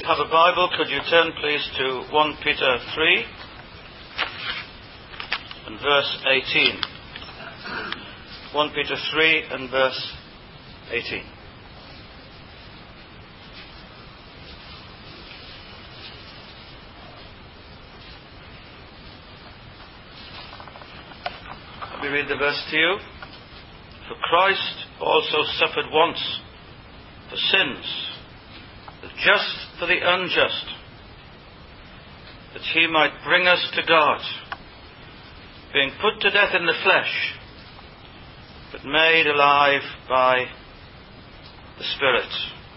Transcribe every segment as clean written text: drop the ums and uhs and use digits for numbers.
Have a Bible, could you turn please to 1 Peter 3 and verse 18. 1 Peter 3 and verse 18. Let me read the verse to you. For Christ also suffered once for sins, the just for the unjust, that he might bring us to God, being put to death in the flesh, but made alive by the Spirit.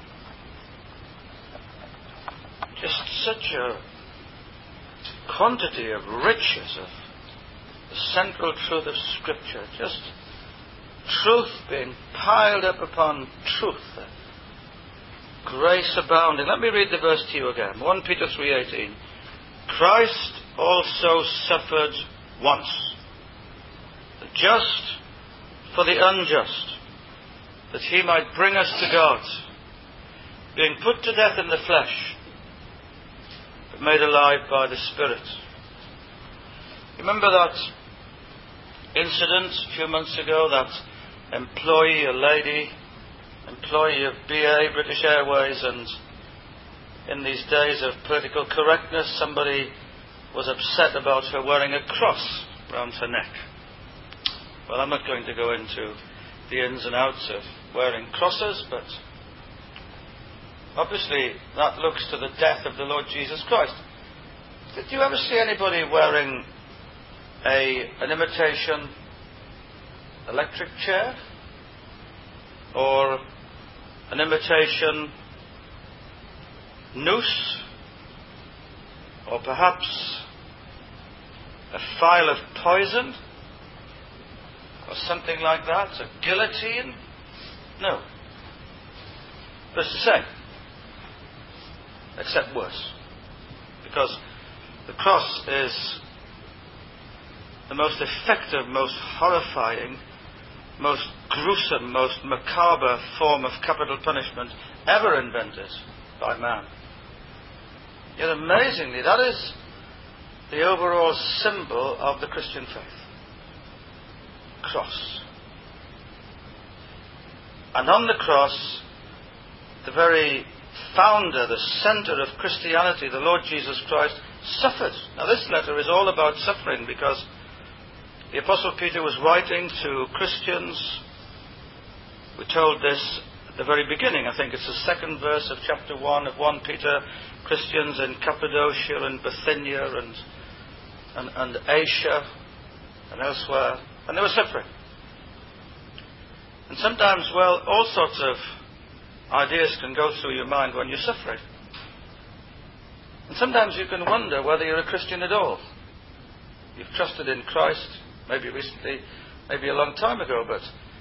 Just such a quantity of riches of the central truth of Scripture, just truth being piled up upon truth, grace abounding. Let me read the verse to you again. 1 Peter 3:18. Christ also suffered once, the just for the unjust, that he might bring us to God, being put to death in the flesh, but made alive by the Spirit. Remember that incident a few months ago, that employee, a lady, employee of BA, British Airways, and in these days of political correctness, somebody was upset about her wearing a cross round her neck. Well, I'm not going to go into the ins and outs of wearing crosses, but obviously that looks to the death of the Lord Jesus Christ. Did you ever see anybody wearing an imitation electric chair? Or an imitation noose? Or perhaps a phial of poison? Or something like that? A guillotine? No. But it's the same. Except worse. Because the cross is the most effective, most horrifying, most gruesome, most macabre form of capital punishment ever invented by man. Yet amazingly, that is the overall symbol of the Christian faith. Cross. And on the cross, the very founder, the center of Christianity, the Lord Jesus Christ, suffered. Now this letter is all about suffering, because the Apostle Peter was writing to Christians. We're told this at the very beginning. I think it's the second verse of chapter 1 of 1 Peter. Christians in Cappadocia and Bithynia and Asia and elsewhere. And they were suffering. And sometimes, well, all sorts of ideas can go through your mind when you're suffering. And sometimes you can wonder whether you're a Christian at all. You've trusted in Christ, maybe recently, maybe a long time ago, but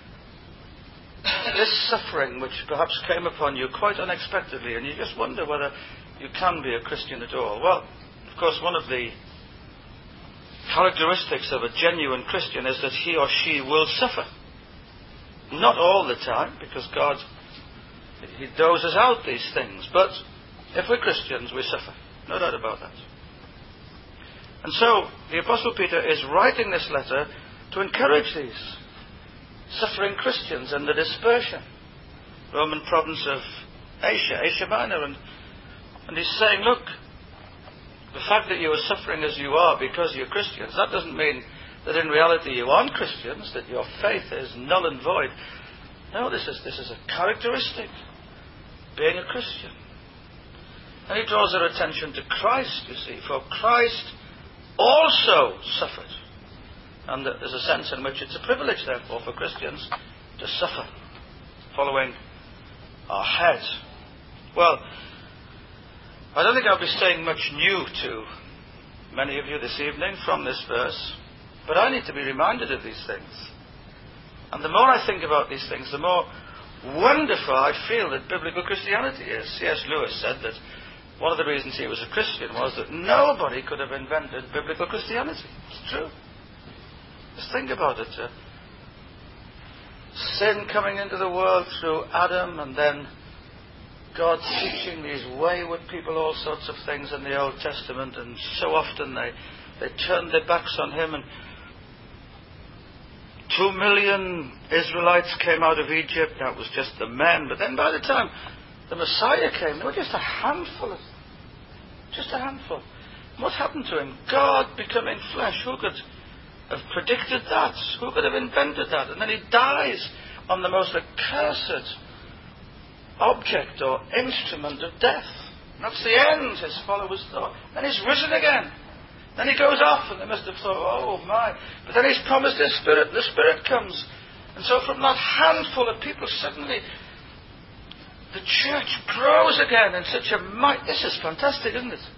this suffering which perhaps came upon you quite unexpectedly, and you just wonder whether you can be a Christian at all. Well, of course, one of the characteristics of a genuine Christian is that he or she will suffer. Not all the time, because God, he doses out these things, but if we're Christians, we suffer. No doubt about that. And so, the Apostle Peter is writing this letter to encourage these suffering Christians in the dispersion, Roman province of Asia Minor, and he's saying, look, the fact that you are suffering as you are because you're Christians, that doesn't mean that in reality you aren't Christians, that your faith is null and void. No, this is a characteristic, being a Christian. And he draws their attention to Christ, you see, for Christ also suffered. And there's a sense in which it's a privilege, therefore, for Christians to suffer, following our head. Well, I don't think I'll be saying much new to many of you this evening from this verse, but I need to be reminded of these things. And the more I think about these things, the more wonderful I feel that biblical Christianity is. C.S. Lewis said that one of the reasons he was a Christian was that nobody could have invented biblical Christianity. It's true. Just think about it. Sin coming into the world through Adam, and then God teaching these wayward people all sorts of things in the Old Testament, and so often they turned their backs on him, and 2 million Israelites came out of Egypt. That was just the men. But then by the time the Messiah came, there were just a handful of them. Just a handful. What happened to him? God becoming flesh. Who could have predicted that? Who could have invented that? And then he dies on the most accursed object or instrument of death. And that's the end, his followers thought. Then he's risen again. Then he goes off, and they must have thought, oh my. But then he's promised his Spirit. The Spirit comes. And so from that handful of people, suddenly the church grows again in such a might. This is fantastic, isn't it?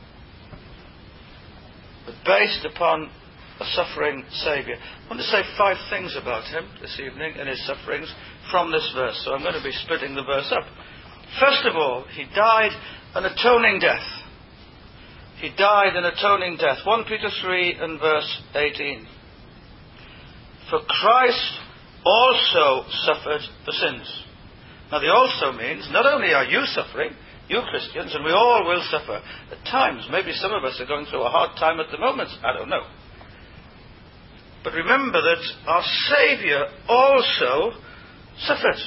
But based upon a suffering Saviour. I want to say 5 things about him this evening and his sufferings from this verse. So I'm going to be splitting the verse up. First of all, he died an atoning death. He died an atoning death. 1 Peter 3 and verse 18. For Christ also suffered for sins. Now the also means, not only are you suffering, you Christians, and we all will suffer at times. Maybe some of us are going through a hard time at the moment. I don't know. But remember that our Saviour also suffered.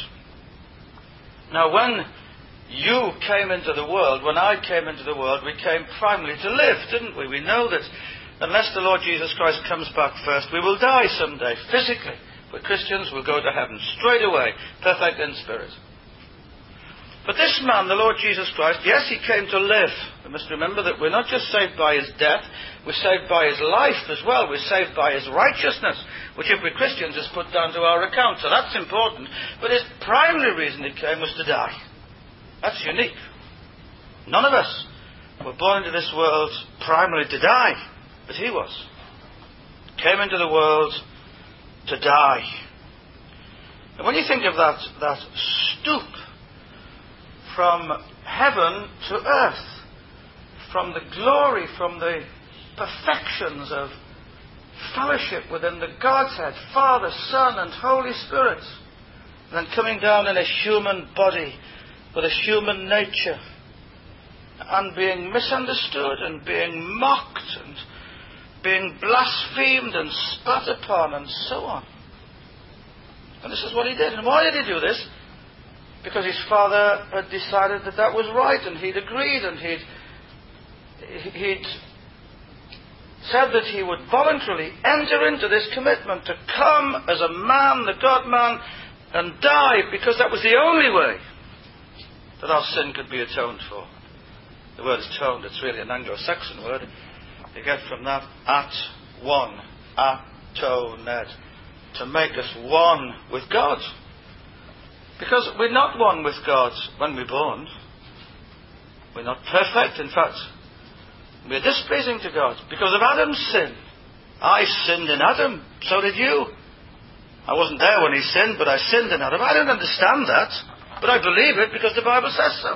Now when you came into the world, when I came into the world, we came primarily to live, didn't we? We know that unless the Lord Jesus Christ comes back first, we will die someday, physically. We're Christians, we'll go to heaven straight away, perfect in spirit. But this man, the Lord Jesus Christ, yes, he came to live. We must remember that we're not just saved by his death, we're saved by his life as well. We're saved by his righteousness, which if we're Christians is put down to our account. So that's important. But his primary reason he came was to die. That's unique. None of us were born into this world primarily to die, but he was. Came into the world to die. And when you think of that stoop from heaven to earth, from the glory, from the perfections of fellowship within the Godhead, Father, Son, and Holy Spirit, and then coming down in a human body with a human nature, and being misunderstood, and being mocked, and being blasphemed, and spat upon, and so on. And this is what he did. And why did he do this? Because his Father had decided that that was right, and he'd agreed, and he'd said that he would voluntarily enter into this commitment to come as a man, the God-man, and die, because that was the only way that our sin could be atoned for. The word atoned, it's really an Anglo-Saxon word. You get from that at one, atoned, to make us one with God. Because we're not one with God when we're born. We're not perfect. In fact, we're displeasing to God because of Adam's sin. I sinned in Adam, so did you. I wasn't there when he sinned, but I sinned in Adam. I don't understand that, but I believe it because the Bible says so.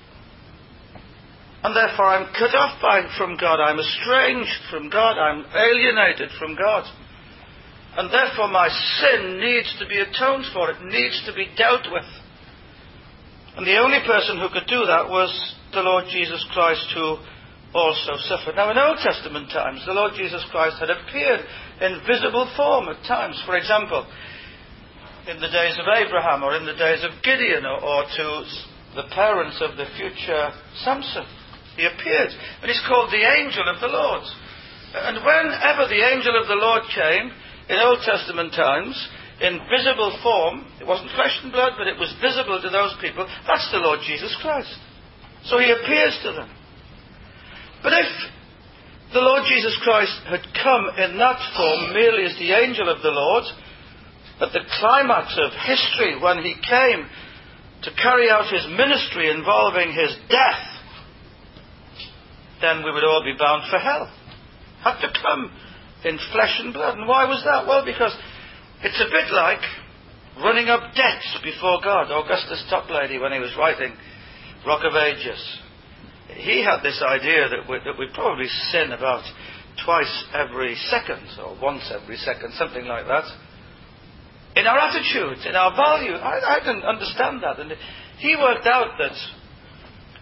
And therefore I'm cut off from God. I'm estranged from God. I'm alienated from God. And therefore my sin needs to be atoned for. It needs to be dealt with. And the only person who could do that was the Lord Jesus Christ, who also suffered. Now in Old Testament times, the Lord Jesus Christ had appeared in visible form at times. For example, in the days of Abraham, or in the days of Gideon, or to the parents of the future Samson. He appeared, and he's called the angel of the Lord. And whenever the angel of the Lord came, in Old Testament times, in visible form, it wasn't flesh and blood, but it was visible to those people, that's the Lord Jesus Christ. So he appears to them. But if the Lord Jesus Christ had come in that form merely as the angel of the Lord, at the climax of history when he came to carry out his ministry involving his death, then we would all be bound for hell. Had to come in flesh and blood. And why was that? Well, because it's a bit like running up debts before God. Augustus Toplady, when he was writing Rock of Ages, he had this idea that we probably sin about twice every second, or once every second, something like that. In our attitudes, in our value. I didn't understand that. And he worked out that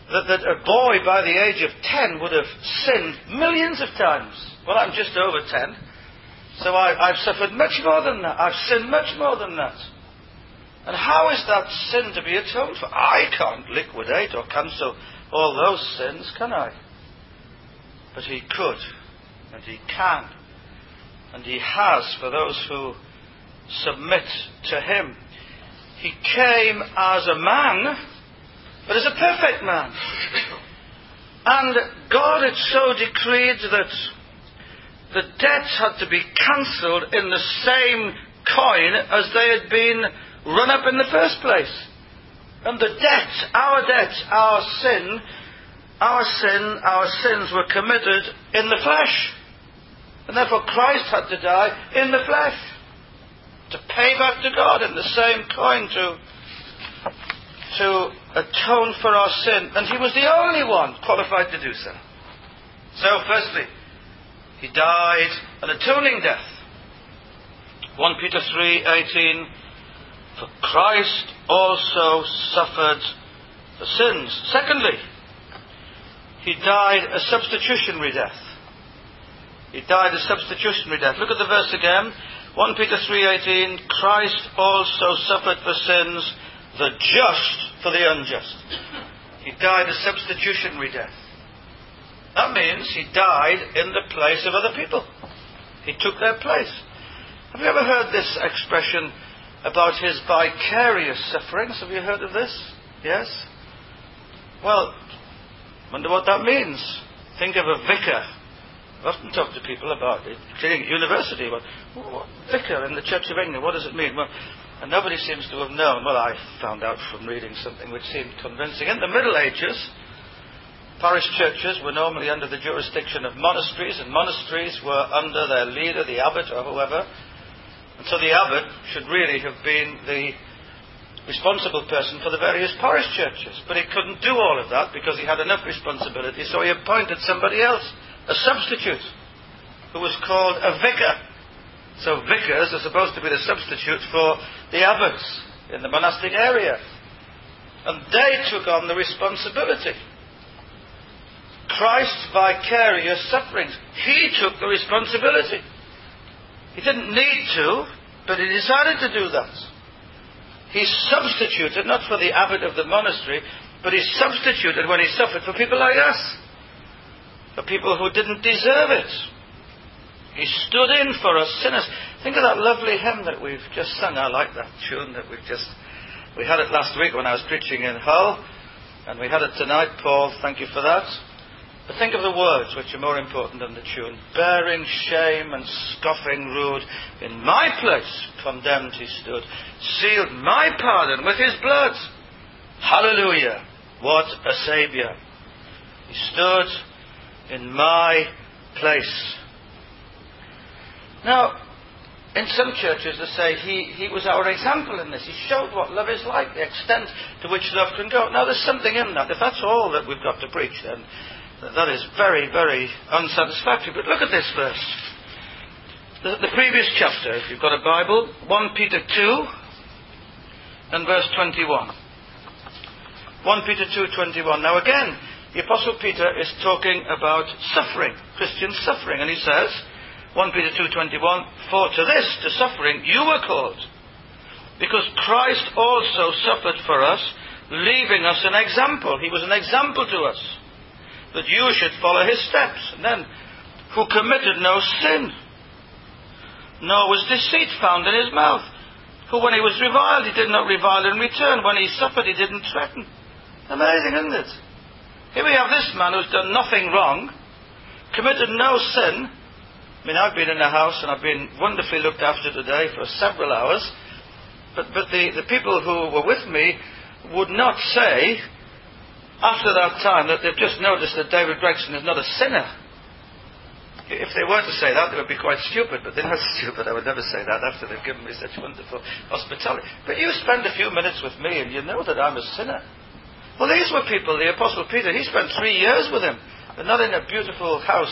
that a boy by the age of 10 would have sinned millions of times. Well, I'm just over 10, so I've suffered much more than that. I've sinned much more than that. And how is that sin to be atoned for? I can't liquidate or cancel all those sins, can I? But he could, and he can, and he has for those who submit to him. He came as a man, but as a perfect man. And God had so decreed that the debts had to be cancelled in the same coin as they had been run up in the first place. And the debt, our sins were committed in the flesh. And therefore Christ had to die in the flesh to pay back to God in the same coin to atone for our sin. And he was the only one qualified to do so. So firstly, he died an atoning death. 1 Peter 3:18, for Christ also suffered for sins. Secondly, he died a substitutionary death. He died a substitutionary death. Look at the verse again. 1 Peter 3:18, Christ also suffered for sins, the just for the unjust. He died a substitutionary death. That means he died in the place of other people. He took their place. Have you ever heard this expression about his vicarious sufferings? Have you heard of this? Yes? Well, wonder what that means. Think of a vicar. I often talk to people about it, including at university. What vicar in the Church of England, what does it mean? Well, and nobody seems to have known. Well, I found out from reading something which seemed convincing. In the Middle Ages, parish churches were normally under the jurisdiction of monasteries, and monasteries were under their leader, the abbot or whoever. And so the abbot should really have been the responsible person for the various parish churches. But he couldn't do all of that because he had enough responsibility, so he appointed somebody else, a substitute, who was called a vicar. So vicars are supposed to be the substitute for the abbots in the monastic area. And they took on the responsibility. Christ's vicarious sufferings. He took the responsibility. He didn't need to, but he decided to do that. He substituted, not for the abbot of the monastery, but he substituted when he suffered for people like us. For people who didn't deserve it. He stood in for us sinners. Think of that lovely hymn that we've just sung. I like that tune that we had it last week when I was preaching in Hull, and we had it tonight. Paul, thank you for that. But think of the words, which are more important than the tune. Bearing shame and scoffing rude, in my place condemned he stood, sealed my pardon with his blood. Hallelujah, what a Saviour. He stood in my place. Now, in some churches they say he was our example in this. He showed what love is like, the extent to which love can go. Now there's something in that. If that's all that we've got to preach, then that is very, very unsatisfactory. But look at this verse. The previous chapter, if you've got a Bible, 1 Peter 2 and verse 21. 1 Peter 2:21. Now again, the Apostle Peter is talking about suffering, Christian suffering. And he says, 1 Peter 2:21, for to this, to suffering, you were called, because Christ also suffered for us, leaving us an example. He was an example to us, that you should follow his steps. And then, who committed no sin, nor was deceit found in his mouth. Who when he was reviled, he did not revile in return. When he suffered, he didn't threaten. Amazing, isn't it? Here we have this man who's done nothing wrong, committed no sin. I mean, I've been in a house and I've been wonderfully looked after today for several hours. But the people who were with me would not say, after that time, that they've just noticed that David Gregson is not a sinner. If they were to say that, they would be quite stupid, but they're not stupid. I would never say that after they've given me such wonderful hospitality. But you spend a few minutes with me and you know that I'm a sinner. Well, these were people, the Apostle Peter, he spent 3 years with him, but not in a beautiful house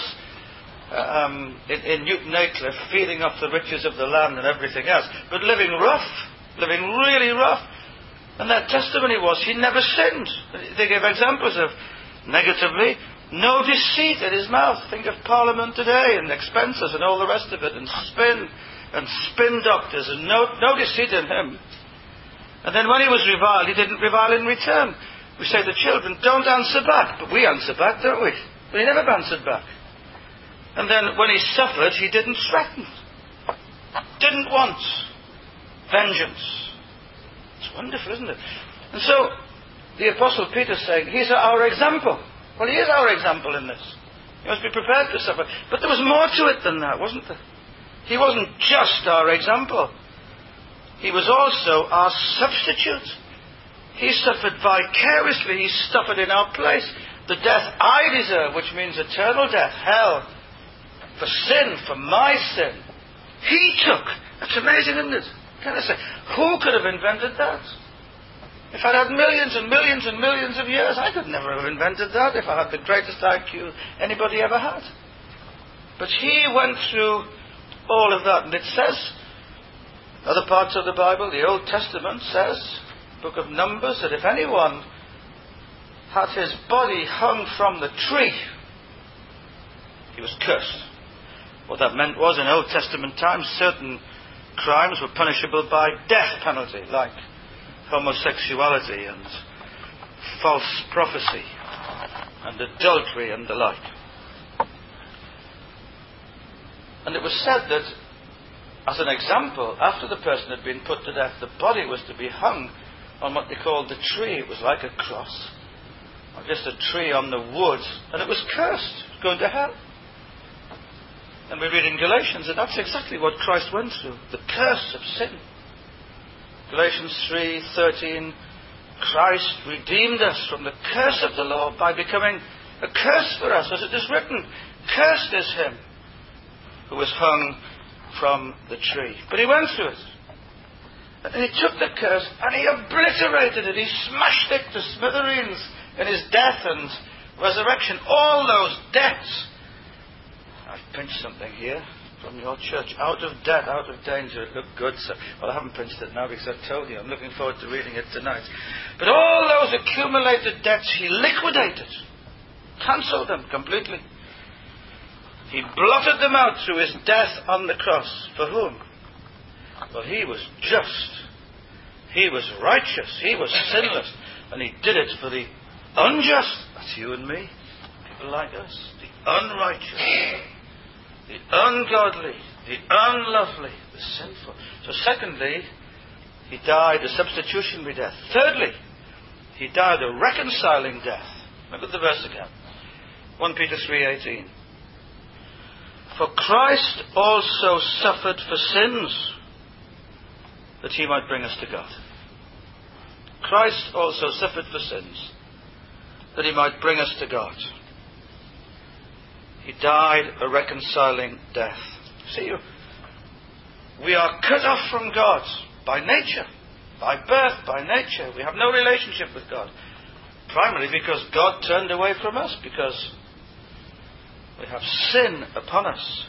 in Newton Aycliffe, feeding off the riches of the land and everything else, but living rough, living really rough. And their testimony was he never sinned. They gave examples of, negatively, no deceit in his mouth. Think of Parliament today and expenses and all the rest of it, and spin doctors, and no deceit in him. And then when he was reviled, he didn't revile in return. We say to children, don't answer back. But we answer back, don't we? But he never answered back. And then when he suffered, he didn't threaten. Didn't want vengeance. It's wonderful, isn't it? And so, the Apostle Peter's saying, he's our example. Well, he is our example in this. He must be prepared to suffer. But there was more to it than that, wasn't there? He wasn't just our example. He was also our substitute. He suffered vicariously. He suffered in our place. The death I deserve, which means eternal death, hell, for sin, for my sin, he took. That's amazing, isn't it? Can I say, who could have invented that? If I'd had millions and millions and millions of years, I could never have invented that if I had the greatest IQ anybody ever had. But he went through all of that. And it says, other parts of the Bible, the Old Testament says, book of Numbers, that if anyone had his body hung from the tree, he was cursed. What that meant was, in Old Testament times, certain crimes were punishable by death penalty, like homosexuality and false prophecy and adultery and the like. And it was said that, as an example, after the person had been put to death, the body was to be hung on what they called the tree. It was like a cross, or just a tree on the wood, and it was cursed, going to hell. And we read in Galatians that that's exactly what Christ went through, the curse of sin. Galatians 3:13, Christ redeemed us from the curse of the law by becoming a curse for us, as it is written, cursed is him who was hung from the tree. But he went through it. And he took the curse and he obliterated it. He smashed it to smithereens in his death and resurrection. All those debts. I've pinched something here from your church. Out of debt, out of danger. It looked good. So, well, I haven't pinched it now because I've told you. I'm looking forward to reading it tonight. But all those accumulated debts he liquidated. Cancelled them completely. He blotted them out through his death on the cross. For whom? Well, he was just. He was righteous. He was sinless. And he did it for the unjust. That's you and me. People like us. The unrighteous. The ungodly. The unlovely. The sinful. So secondly, he died a substitutionary death. Thirdly, he died a reconciling death. Look at the verse again. 1 Peter 3:18. For Christ also suffered for sins, that he might bring us to God. Christ also suffered for sins, that he might bring us to God. He died a reconciling death. See, we are cut off from God by nature, by birth, by nature. We have no relationship with God. Primarily because God turned away from us, because we have sin upon us.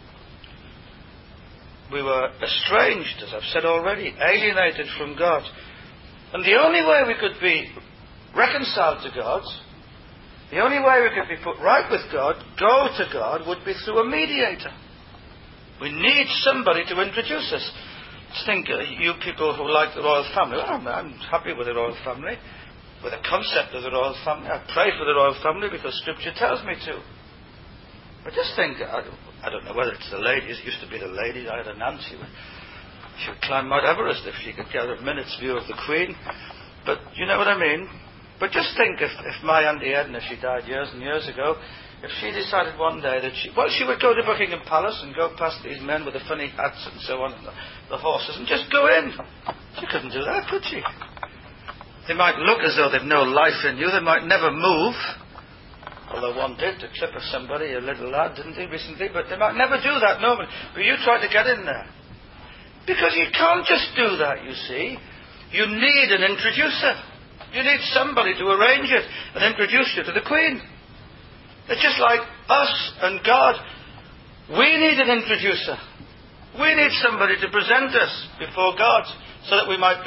We were estranged, as I've said already, alienated from God. And the only way we could be reconciled to God, the only way we could be put right with God, go to God, would be through a mediator. We need somebody to introduce us. Just think, you people who like the royal family, well, I'm happy with the royal family, with the concept of the royal family. I pray for the royal family because Scripture tells me to. But just think, I don't know whether it's the ladies. It used to be the ladies. I had an aunt. She would climb Mount Everest if she could get a minute's view of the Queen. But you know what I mean? But just think if my Auntie Edna, she died years and years ago, if she decided one day that she would go to Buckingham Palace and go past these men with the funny hats and so on, and the horses, and just go in. She couldn't do that, could she? They might look as though they've no life in you. They might never move. Although one did to clip somebody, a little lad, didn't he, recently? But they might never do that normally. But you try to get in there. Because you can't just do that, you see. You need an introducer. You need somebody to arrange it and introduce you to the Queen. It's just like us and God. We need an introducer. We need somebody to present us before God so that we might be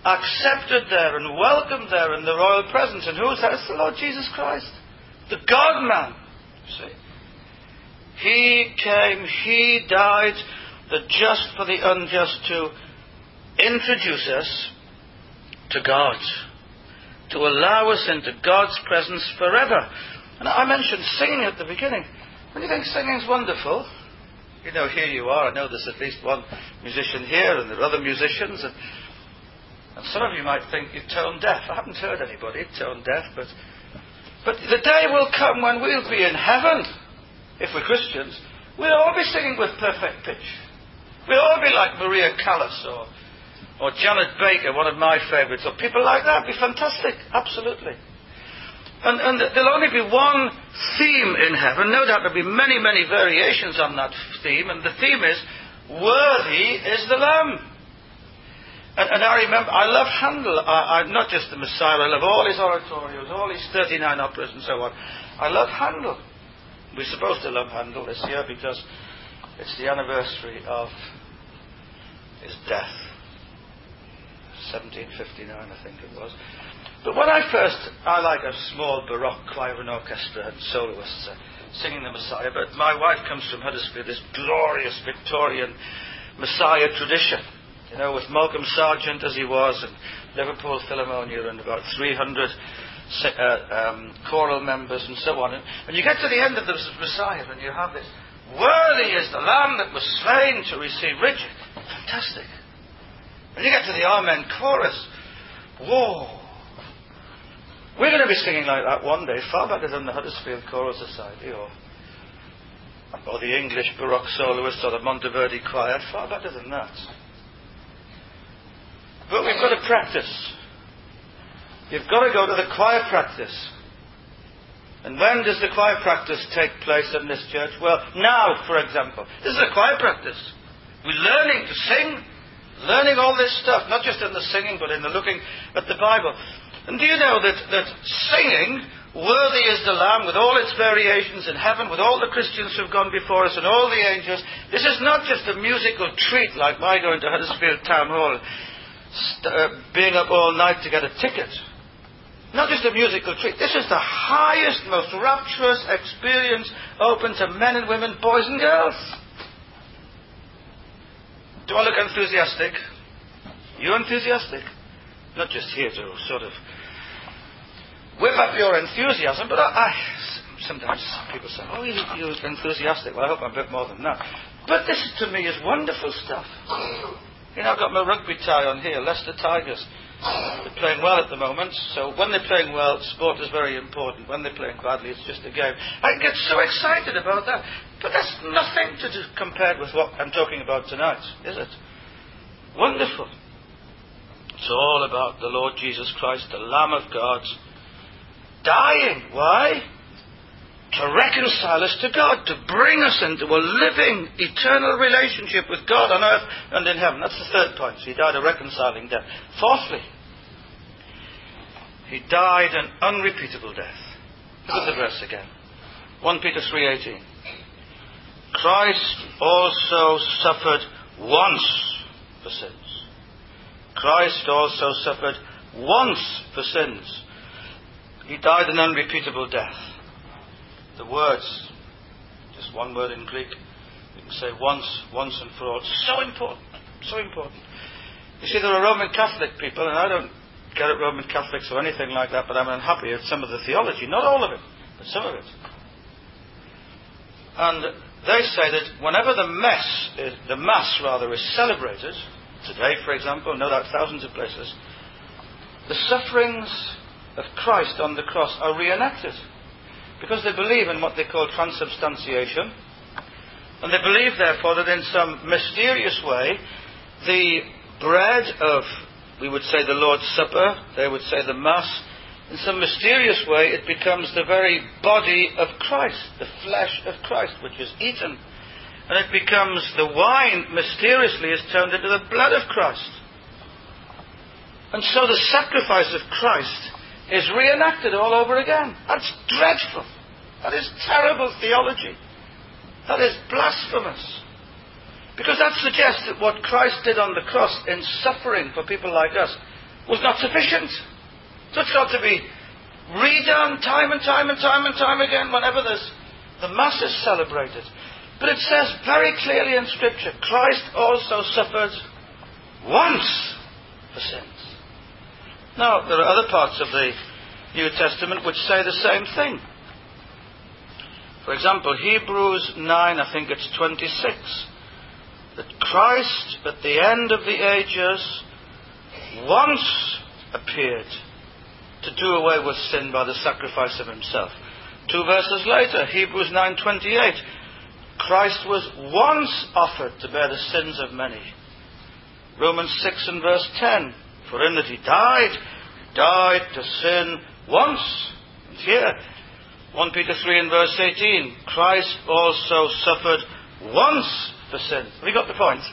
accepted there and welcomed there in the royal presence. And who's that? It's the Lord Jesus Christ, the God-man. See? He came, He died, the just for the unjust, to introduce us to God, to allow us into God's presence forever. And I mentioned singing at the beginning. When you think singing's wonderful, you know, here you are, I know there's at least one musician here, and there are other musicians, and some of you might think you're tone deaf. I haven't heard anybody tone deaf, but the day will come when we'll be in heaven, if we're Christians. We'll all be singing with perfect pitch. We'll all be like Maria Callas or Janet Baker, one of my favourites, or people like that. It'd be fantastic, absolutely. And there'll only be one theme in heaven. No doubt there'll be many, many variations on that theme, and the theme is, worthy is the Lamb. And I remember, I love Handel. I'm not just the Messiah, I love all his oratorios, all his 39 operas and so on. I love Handel. We're supposed to love Handel this year because it's the anniversary of his death. 1759, I think it was. But when I like a small Baroque choir and orchestra and soloists singing the Messiah, but my wife comes from Huddersfield, this glorious Victorian Messiah tradition, you know, with Malcolm Sargent as he was, and Liverpool Philharmonia, and about 300 choral members and so on. And you get to the end of the Messiah and you have this, worthy is the Lamb that was slain to receive Richard. Fantastic. And you get to the Amen chorus. Whoa. We're going to be singing like that one day, far better than the Huddersfield Choral Society or the English Baroque soloists or the Monteverdi Choir, far better than that. But we've got to practice. You've got to go to the choir practice. And when does the choir practice take place in this church? Well, now, for example. This is a choir practice. We're learning to sing, learning all this stuff, not just in the singing, but in the looking at the Bible. And do you know that singing, worthy is the Lamb, with all its variations in heaven, with all the Christians who've gone before us and all the angels, this is not just a musical treat like my going to Huddersfield Town Hall, being up all night to get a ticket. Not just a musical treat. This is the highest, most rapturous experience open to men and women, boys and girls. Do I look enthusiastic? You enthusiastic? Not just here to sort of whip up your enthusiasm, but sometimes people say, oh, you're enthusiastic. Well, I hope I'm a bit more than that. But this, to me, is wonderful stuff. You know, I've got my rugby tie on here, Leicester Tigers. They're playing well at the moment, so when they're playing well, sport is very important. When they're playing badly, it's just a game. I get so excited about that. But that's nothing to do compared with what I'm talking about tonight, is it? Wonderful. It's all about the Lord Jesus Christ, the Lamb of God, dying. Why? To reconcile us to God, to bring us into a living, eternal relationship with God on earth and in heaven. That's the third point. So he died a reconciling death. Fourthly, he died an unrepeatable death. Look at the verse again. 1 Peter 3:18. Christ also suffered once for sins. Christ also suffered once for sins. He died an unrepeatable death. The words, just one word in Greek, you can say once and for all. So important, so important. You see, there are Roman Catholic people, and I don't get at Roman Catholics or anything like that, but I'm unhappy at some of the theology, not all of it, but some of it. And they say that whenever the Mass is celebrated, today, for example, no doubt thousands of places, the sufferings of Christ on the cross are reenacted. Because they believe in what they call transubstantiation. And they believe, therefore, that in some mysterious way, the bread of, we would say, the Lord's Supper, they would say the Mass, in some mysterious way it becomes the very body of Christ, the flesh of Christ, which is eaten. And it becomes, the wine mysteriously is turned into the blood of Christ. And so the sacrifice of Christ is reenacted all over again. That's dreadful. That is terrible theology. That is blasphemous. Because that suggests that what Christ did on the cross in suffering for people like us was not sufficient. So it's got to be redone time and time and time and time again whenever the Mass is celebrated. But it says very clearly in Scripture, Christ also suffered once for sins. Now, there are other parts of the New Testament which say the same thing. For example, Hebrews 9, I think it's 26, that Christ at the end of the ages once appeared to do away with sin by the sacrifice of himself. 2 verses later, Hebrews 9:28, Christ was once offered to bear the sins of many. Romans 6 and verse 10, for in that he died to sin once. And here, 1 Peter 3 and verse 18, Christ also suffered once for sin. Have you got the point?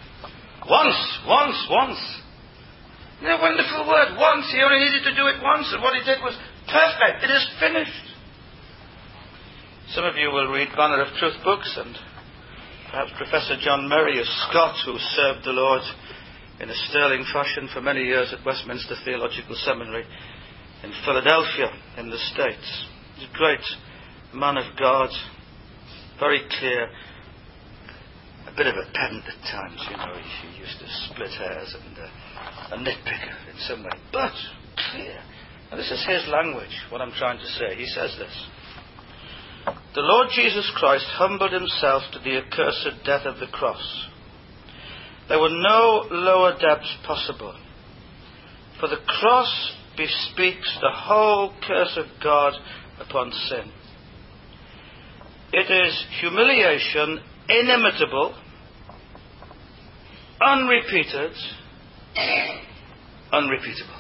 Once. Isn't that a wonderful word? Once. He only needed to do it once, and what he did was perfect. It is finished. Some of you will read Banner of Truth books, and perhaps Professor John Murray of Scott, who served the Lord in a sterling fashion for many years at Westminster Theological Seminary in Philadelphia in the States. He's a great man of God, very clear, a bit of a pedant at times, he used to split hairs and a nitpicker in some way, but clear. And this is his language, what I'm trying to say. He says this: the Lord Jesus Christ humbled himself to the accursed death of the cross. There were no lower depths possible, for the cross bespeaks the whole curse of God upon sin. It is humiliation inimitable, unrepeated, unrepeatable.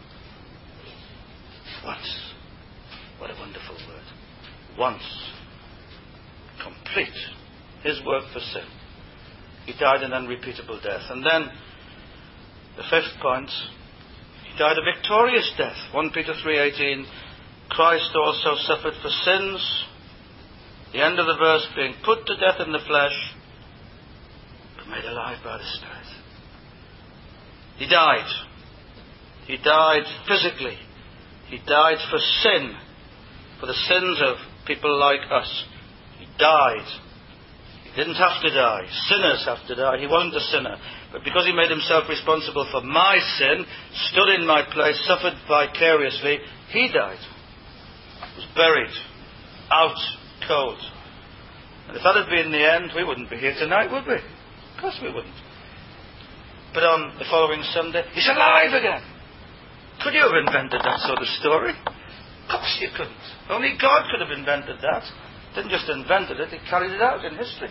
Once. What a wonderful word. Once. Complete. His work for sin. He died an unrepeatable death. And then, the fifth point, he died a victorious death. 1 Peter 3:18, Christ also suffered for sins, the end of the verse, being put to death in the flesh, but made alive by the Spirit. He died. He died physically. He died for sin, for the sins of people like us. He died. He didn't have to die. Sinners have to die. He wasn't a sinner. But because he made himself responsible for my sin, stood in my place, suffered vicariously, he died. Was buried. Out cold. And if that had been the end, we wouldn't be here tonight, would we? Of course we wouldn't. But on the following Sunday, he's alive again. Could you have invented that sort of story? Of course you couldn't. Only God could have invented that. Didn't just invented it, he carried it out in history.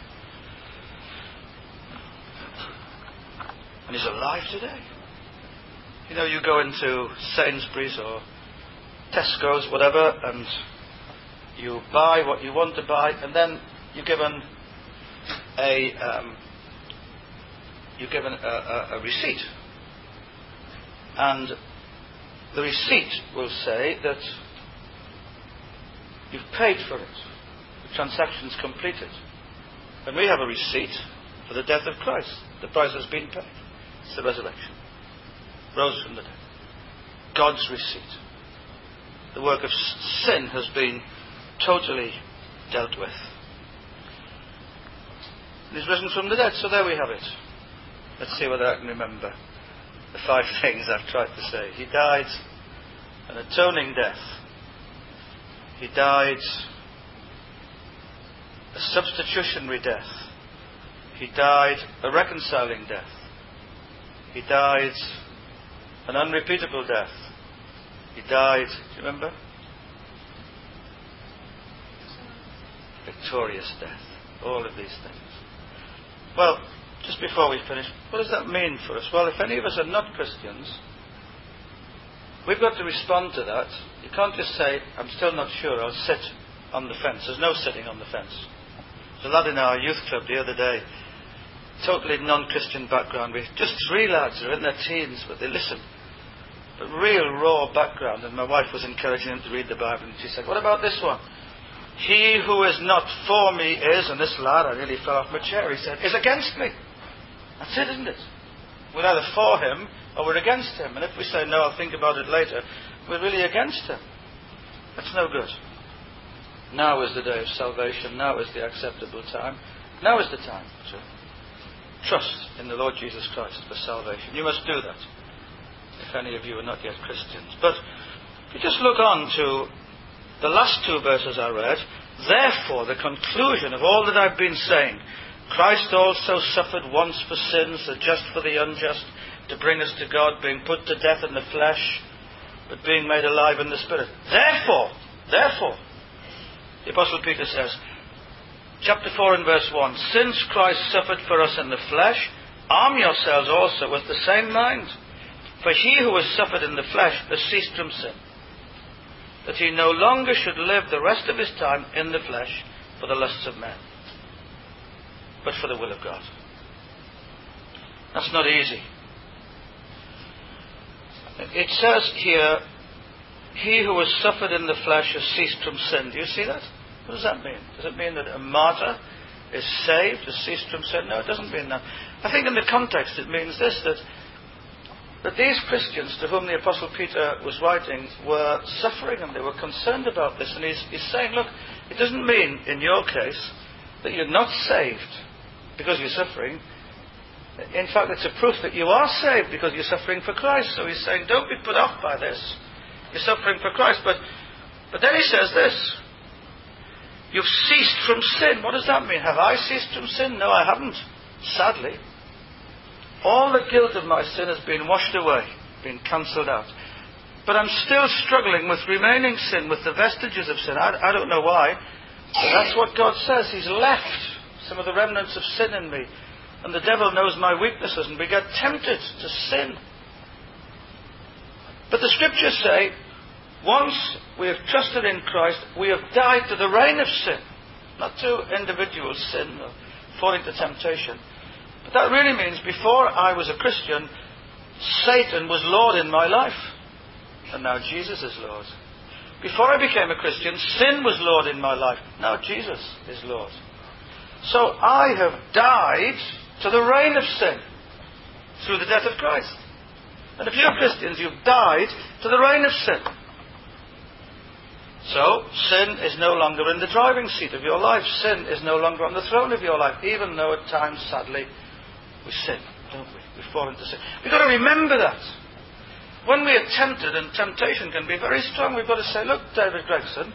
And he's alive today. You go into Sainsbury's or Tesco's, whatever, and you buy what you want to buy, and then you're given a receipt. And the receipt will say that you've paid for it. The transaction's completed. And we have a receipt for the death of Christ. The price has been paid. It's the resurrection. Rose from the dead. God's receipt. The work of sin has been totally dealt with. And he's risen from the dead, so there we have it. Let's see whether I can remember the 5 things I've tried to say. He died an atoning death. He died a substitutionary death. He died a reconciling death. He died an unrepeatable death. He died, do you remember? Victorious death. All of these things. Well, just before we finish, what does that mean for us? Well, if any of us are not Christians, we've got to respond to that. You can't just say, I'm still not sure, I'll sit on the fence. There's no sitting on the fence. There's a lad in our youth club the other day, totally non-Christian background. We've just 3 lads who are in their teens, but they listen. But real raw background, and my wife was encouraging them to read the Bible, and she said, what about this one? He who is not for me is, and this lad, I nearly fell off my chair, he said, is against me. That's it, isn't it? We're either for him or we're against him. And if we say, no, I'll think about it later, we're really against him. That's no good. Now is the day of salvation. Now is the acceptable time. Now is the time to trust in the Lord Jesus Christ for salvation. You must do that, if any of you are not yet Christians. But if you just look on to the last two verses I read, therefore, the conclusion of all that I've been saying, Christ also suffered once for sins, the just for the unjust, to bring us to God, being put to death in the flesh, but being made alive in the Spirit. Therefore, the Apostle Peter says, chapter 4 and verse 1, since Christ suffered for us in the flesh, arm yourselves also with the same mind. For he who has suffered in the flesh has ceased from sin, that he no longer should live the rest of his time in the flesh for the lusts of men, but for the will of God. That's not easy. It says here, he who has suffered in the flesh has ceased from sin. Do you see that? What does that mean? Does it mean that a martyr is saved, has ceased from sin? No, it doesn't mean that. I think in the context it means this, that these Christians to whom the Apostle Peter was writing were suffering, and they were concerned about this. And he's saying, look, it doesn't mean in your case that you're not saved because you're suffering. In fact, it's a proof that you are saved because you're suffering for Christ. So he's saying, don't be put off by this. You're suffering for Christ. But then he says this, you've ceased from sin. What does that mean? Have I ceased from sin? No, I haven't. Sadly. All the guilt of my sin has been washed away, been cancelled out. But I'm still struggling with remaining sin, with the vestiges of sin. I don't know why, but that's what God says. He's left some of the remnants of sin in me. And the devil knows my weaknesses, and we get tempted to sin. But the scriptures say, once we have trusted in Christ, we have died to the reign of sin. Not to individual sin or falling to temptation. But that really means before I was a Christian, Satan was Lord in my life. And now Jesus is Lord. Before I became a Christian, sin was Lord in my life. Now Jesus is Lord. So I have died to the reign of sin through the death of Christ. And if you're Christians, you've died to the reign of sin. So sin is no longer in the driving seat of your life. Sin is no longer on the throne of your life, even though at times, sadly, we sin, don't we? We fall into sin. We've got to remember that. When we are tempted, and temptation can be very strong, we've got to say, look, David Gregson,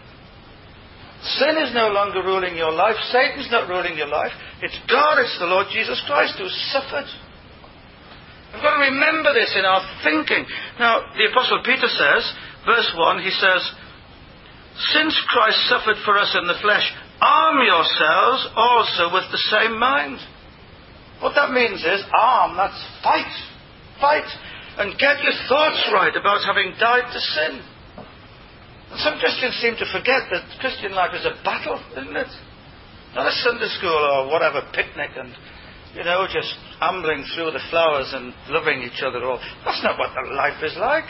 sin is no longer ruling your life. Satan's not ruling your life. It's God, it's the Lord Jesus Christ who's suffered. We've got to remember this in our thinking. Now, the Apostle Peter says, verse 1, he says, since Christ suffered for us in the flesh, arm yourselves also with the same mind. What that means is, that's fight. Fight. And get your thoughts right about having died to sin. And some Christians seem to forget that Christian life is a battle, isn't it? Not a Sunday school or whatever picnic and, just ambling through the flowers and loving each other all. That's not what the life is like.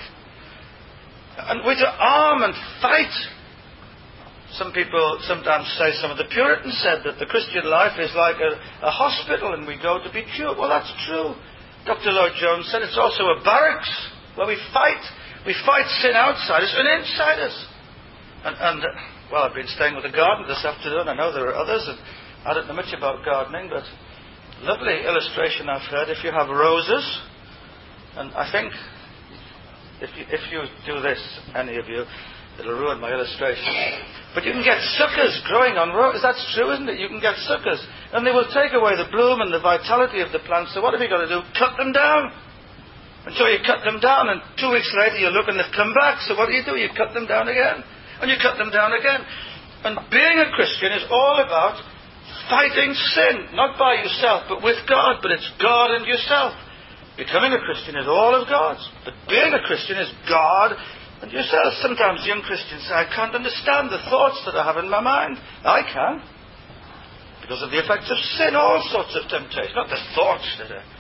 And we're to arm and fight. Some people sometimes say, some of the Puritans said that the Christian life is like a hospital and we go to be cured. Well, that's true. Dr. Lloyd Jones said it's also a barracks where we fight. We fight sin outside us and inside us. And I've been staying with a gardener this afternoon. I know there are others, and I don't know much about gardening, but lovely illustration I've heard. If you have roses, and I think if you do this, any of you, it'll ruin my illustration. But you can get suckers growing on roses. That's true, isn't it? You can get suckers. And they will take away the bloom and the vitality of the plant. So what have you got to do? Cut them down. And so you cut them down, and 2 weeks later you look and they've come back. So what do? You cut them down again. And you cut them down again. And being a Christian is all about fighting sin. Not by yourself, but with God. But it's God and yourself. Becoming a Christian is all of God. But being a Christian is God and yourself. Sometimes young Christians say, I can't understand the thoughts that I have in my mind. I can. Because of the effects of sin, all sorts of temptation. Not the thoughts that are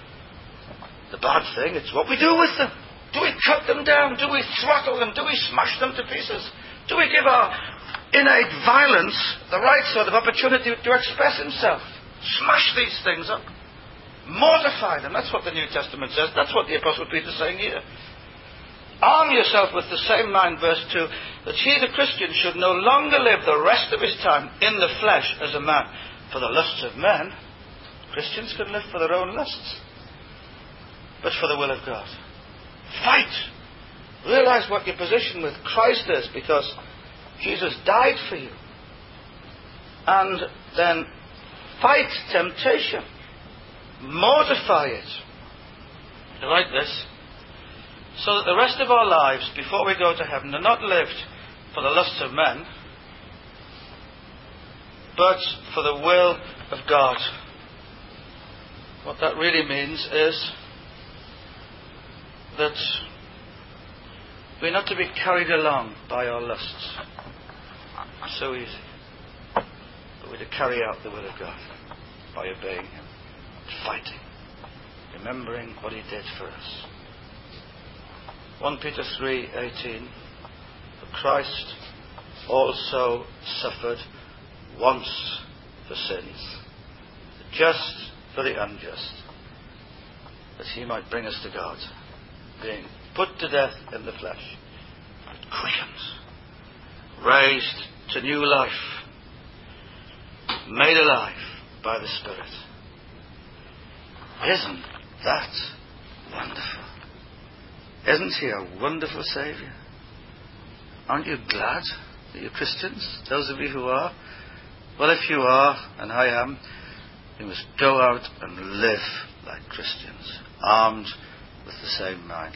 the bad thing, it's what we do with them. Do we cut them down? Do we throttle them? Do we smash them to pieces? Do we give our innate violence the right sort of opportunity to express himself? Smash these things up. Mortify them. That's what the New Testament says. That's what the Apostle Peter is saying here. Arm yourself with the same mind, verse 2, that he, the Christian, should no longer live the rest of his time in the flesh as a man for the lusts of men. Christians can live for their own lusts, but for the will of God. Fight. Realize what your position with Christ is, because Jesus died for you. And then fight temptation. Mortify it. Like this. So that the rest of our lives, before we go to heaven, are not lived for the lusts of men, but for the will of God. What that really means is that we're not to be carried along by our lusts. So easy. But we're to carry out the will of God by obeying Him, fighting, remembering what He did for us. 1 Peter 3:18, for Christ also suffered once for sins, the just for the unjust, that He might bring us to God, being put to death in the flesh, but quickened, raised to new life, made alive by the Spirit. Isn't that wonderful? Isn't He a wonderful Saviour? Aren't you glad that you're Christians, those of you who are? Well, if you are, and I am, you must go out and live like Christians, armed with the same mind.